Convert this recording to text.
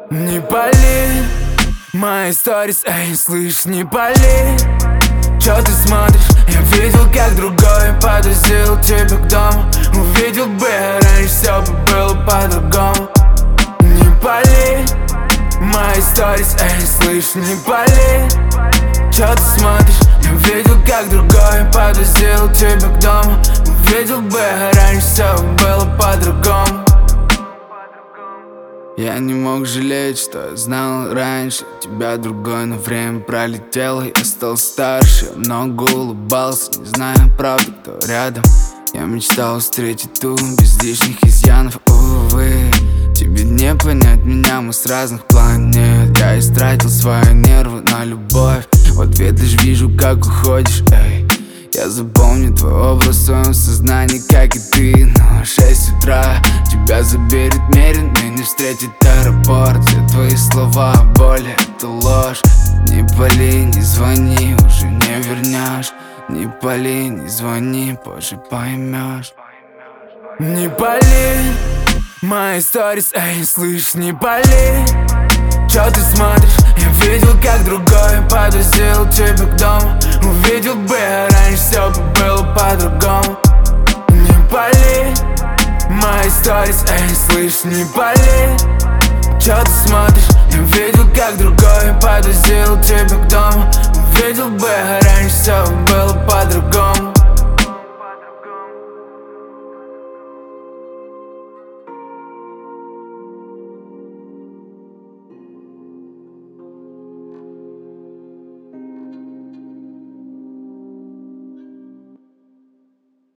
Не пали мои сторис, эй, слышь, не пали. Чё ты смотришь? Я видел, как другой подвозил тебя к дому. Увидел бы раньше, всё бы было по-другому. Не пали мои сторис, эй, слышь, не пали. Чё ты смотришь? Я видел, как другой подвозил тебя к дому. Увидел бы раньше, всё было по-другому. Я не мог жалеть, что я знал раньше тебя другой, но время пролетело, я стал старше. Я много улыбался, не зная правды, кто рядом. Я мечтал встретить ту без лишних изъянов. Увы, тебе не понять меня, мы с разных планет. Я истратил свои нервы на любовь, в ответ лишь вижу, как уходишь, эй. Я запомню твой образ в своем сознании, как и ты. Но 6 утра тебя заберет меренный, не встретит аэропорт. Все твои слова о боли, это ложь. Не пали, не звони, уже не вернешь. Не пали, не звони, позже поймешь. Не пали мои сторис, эй, слышь, не пали. Чё ты смотришь? Я видел, как другой подвозил тебя к дому. Увидел бы раньше, всё бы было по-другому. Не пали мои сторис, эй, слышь, не пали. Чё ты смотришь? Я видел, как другой подвозил тебя к дому. Увидел бы раньше, всё было по-другому.